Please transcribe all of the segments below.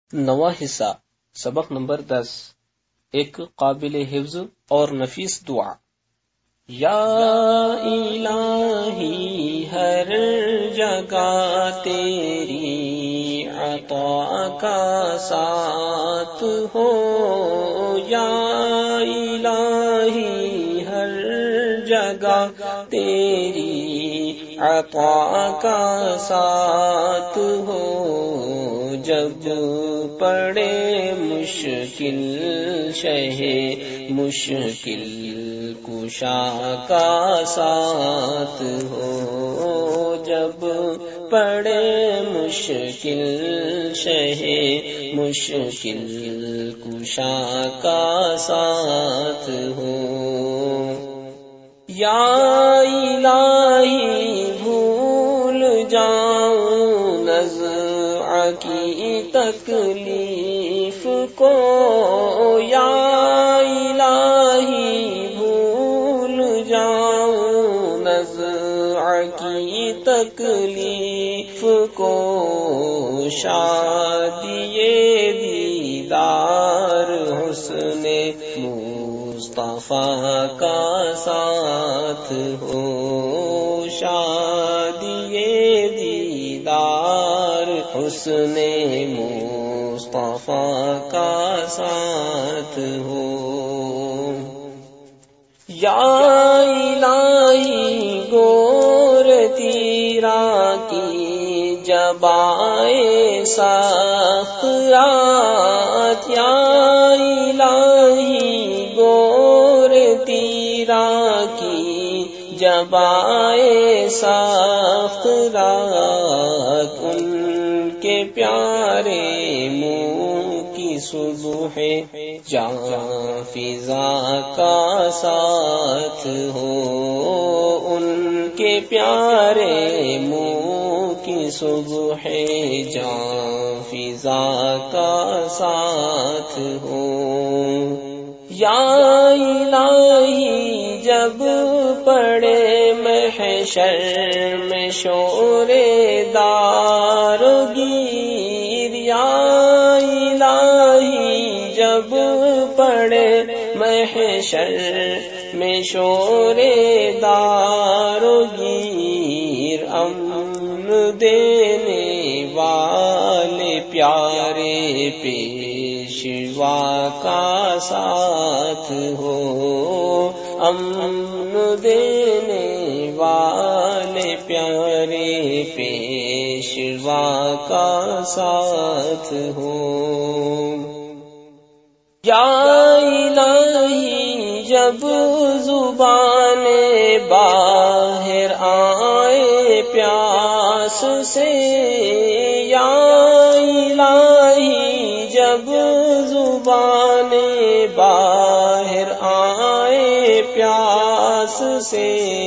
نواں حصہ سبق نمبر 10، ایک قابل حفظ اور نفیس دعا۔ یا الہی ہر جگہ تیری عطا کا ساتھ ہو، یا الہی ہر جگہ تیری عطا کا ساتھ ہو، جب پڑے مشکل شہ مشکل کشا کا ساتھ ہو، جب پڑے مشکل شہ مشکل کشا کا ساتھ ہو۔ یا الہی بھول جاؤں نزع کی تکلیف کو، یا الہی بھول جاؤں نزع کی تکلیف کو، شادی دیدار حسن مصطفیٰ کا ساتھ ہو، شادی دیدار حسن مصطفیٰ کا ساتھ ہو۔ یا الہی گور تیرا کی جبائے سخت رات، یا الہی گور تیرا کی جبائے سخت رات، ان کے پیارے منہ کی صبح جاں فضا کا ساتھ ہو، ان کے پیارے منہ کی صبح جاں فضا کا ساتھ ہو۔ یا الہی جب پڑے محشر میں شور دار گیر، یا الہی جب پڑے محشر میں شور دار گیر، امن دینے والے پیارے پیشوا کا ساتھ ہو، امن دینے والے پیارے پیشوا کا ساتھ ہو۔ یا الہی جب زبان باہر آئے پیاس سے، یا الہی جب زبان باہر آئے پیاس سے،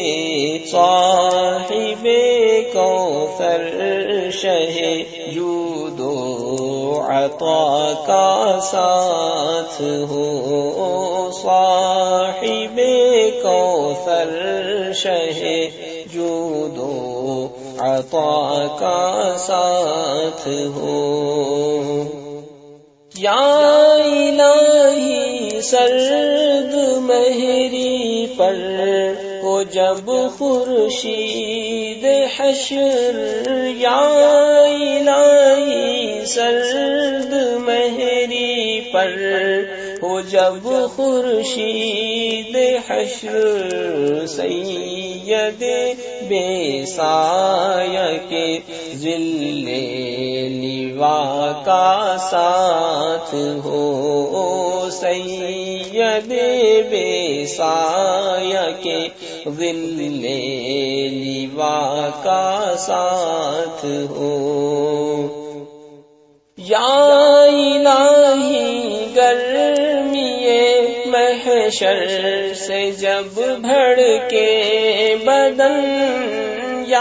صاحب کوثر شہ جود و عطا کا ساتھ ہو، صاحب کوثر شہ جود و عطا کا ساتھ ہو۔ یا الہی سرد مہری پر ہو جب خورشید حشر، یا الہی سرد مہری پر ہو جب خورشید حشر، سید بے سایہ کے ذل لوا کا ساتھ ہو، سید بے سایہ کے ذل لوا کا ساتھ ہو۔ یا الہی گرمی محشر سے جب بھڑ کے بدن، یا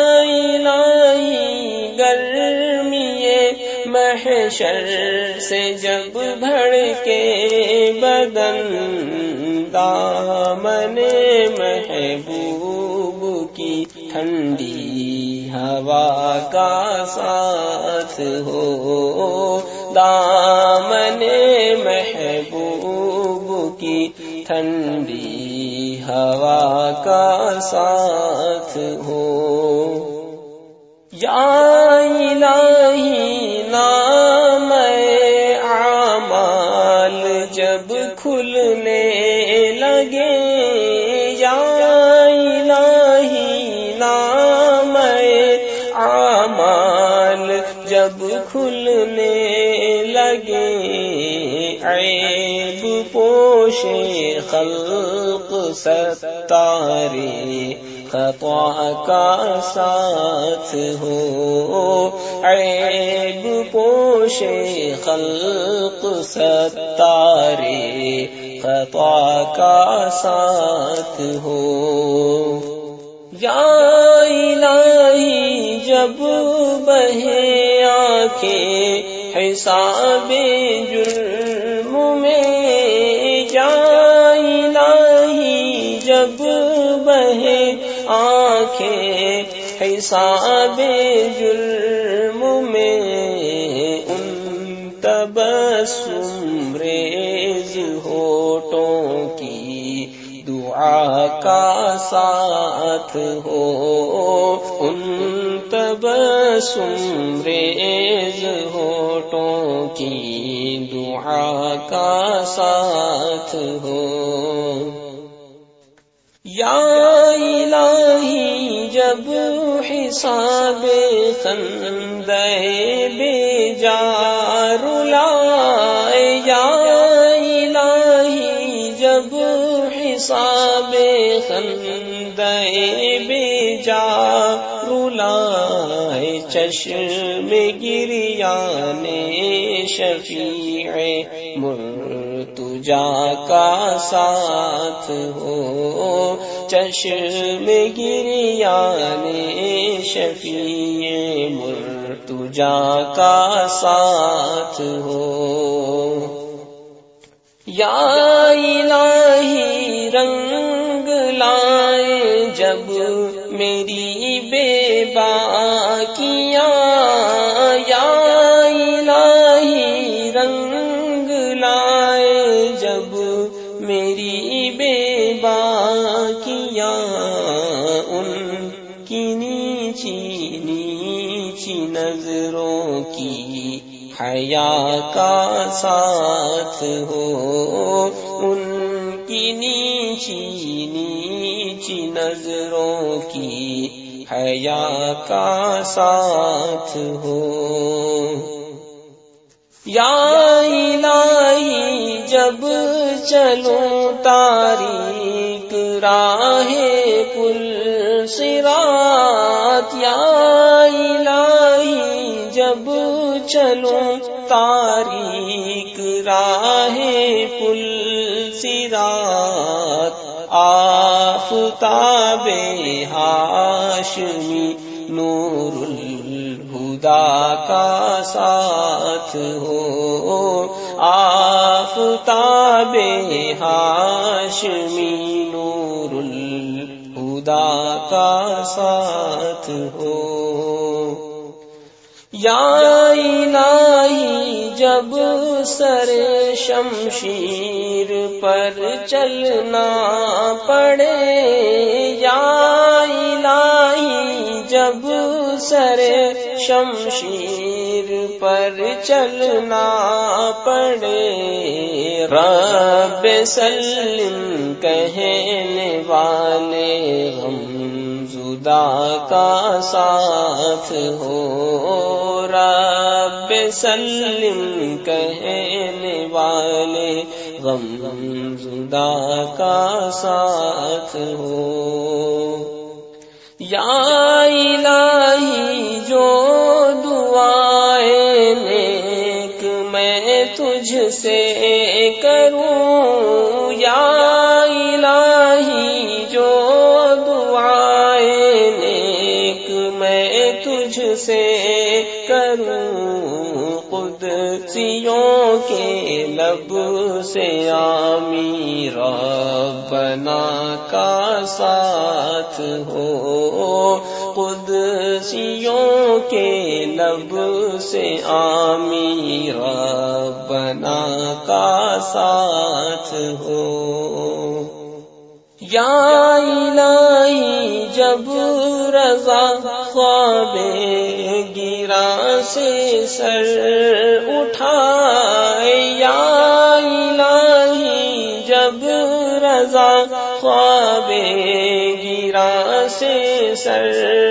الہی گرمی محشر سے جب بھڑ کے بدن، دامن محبوب کی ٹھنڈی ہوا کا ساتھ ہو، دامن محبوب کی ٹھنڈی ہوا کا ساتھ ہو. یا الہی نام اعمال جب کھلنے لگے، یا الہی نام اعمال جب کھلنے لگے، عیب پوش خلق ستارے خطا کا ساتھ ہو. عیب پوش خلق ستارے خطا کا ساتھ ہو. یا الہی جب بہے آنکھیں حساب جرم میں، یا الہی جب بہے آنکھیں حساب جرم میں، ان تبسم ریز ہونٹوں کی دعا کا ساتھ ہو. ان تبسم ریز ہونٹوں کی دعا کا ساتھ ہو. یا الہی جب حساب خندہ بے جا رلائے، یا الہی جب حساب خندہ بے جا رلائے، چشم گریان شفیع مرتجا کا ساتھ ہو. چشم گریان شفیع مرتجا کا ساتھ ہو. یا الہی رنگ لائے جب میری بے باکیاں، یا الہی رنگ لائے جب میری بے باکیاں، ان کی نیچی نیچی نظروں کی حیا کا ساتھ ہو. ان کی نیچی نیچی نظروں کی حیا کا ساتھ ہو. یا الہی جب چلوں تاریک راہ پل صراط، یا الہی جب چلوں تاریک راہ پل صراط، آفتاب ہاشمی نور الہدا کا ساتھ ہو. آفتاب ہاشمی نور الہدا کا ساتھ ہو. یا الہی جب سر شمشیر پر چلنا پڑے، یا الہی جب سر شمشیر پر چلنا پڑے، رب سلم کہنے والے غم زدہ کا ساتھ ہو. رب سلم کہنے والے غم زدہ کا ساتھ ہو. یا الہی جو دعائیں نیک میں تجھ سے کروں، یا الہی جو دعائیں نیک میں تجھ سے کروں، قدسیوں کے لب سے آمین ربنا کا ساتھ ہو. قدسیوں کے لب سے آمین بنا کا ساتھ ہو. یا الہی جب رضا خواب گراں سے سر اٹھائے، یا الہی جب رضا خواب گراں سے سر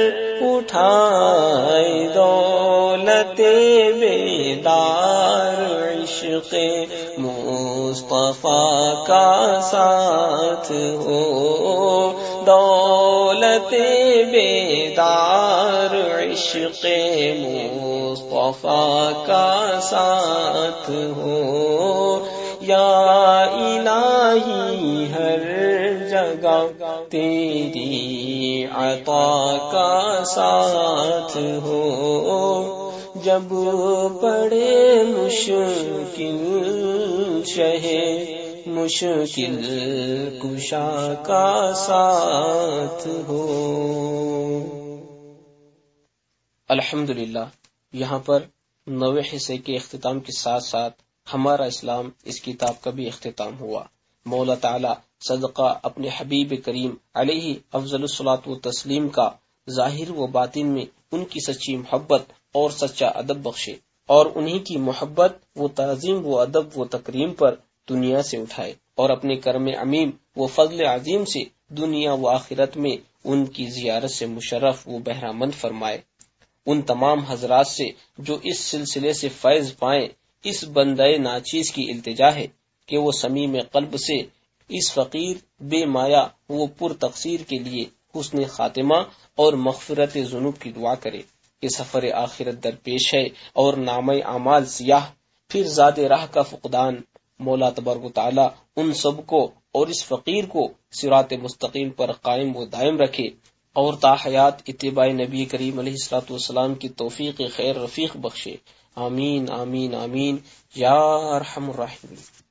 اٹھائے، دولت بیدار عشق مصطفیٰ کا ساتھ ہو. دولت بیدار عشق مصطفیٰ کا ساتھ ہو. یا الہی ہر جگہ تیری عطا کا ساتھ ہو. جب پڑے مشکل شہے مشکل کشا کا ساتھ ہو. الحمدللہ، یہاں پر 9ویں حصے کے اختتام کے ساتھ ساتھ ہمارا اسلام اس کتاب کا بھی اختتام ہوا. مولا تعالی صدقہ اپنے حبیب کریم علیہ افضل الصلاۃ والتسلیم کا ظاہر و باطن میں ان کی سچی محبت اور سچا ادب بخشے، اور انہی کی محبت و تعظیم و ادب و تکریم پر دنیا سے اٹھائے، اور اپنے کرم عمیم و فضل عظیم سے دنیا و آخرت میں ان کی زیارت سے مشرف و بہرامند فرمائے. ان تمام حضرات سے جو اس سلسلے سے فیض پائیں، اس بندے ناچیز کی التجا ہے کہ وہ صمیم قلب سے اس فقیر بے مایا و پر تقصیر کے لیے حسن خاتمہ اور مغفرت ذنوب کی دعا کرے کہ سفر آخرت درپیش ہے اور نامہ اعمال سیاہ، پھر ذات راہ کا فقدان. مولا تبارک و تعالی ان سب کو اور اس فقیر کو صراط مستقیم پر قائم و دائم رکھے، اور تا حیات اتباع نبی کریم علیہ الصلوۃ والسلام کی توفیق خیر رفیق بخشے. آمین آمین آمین یا ارحم الراحمین.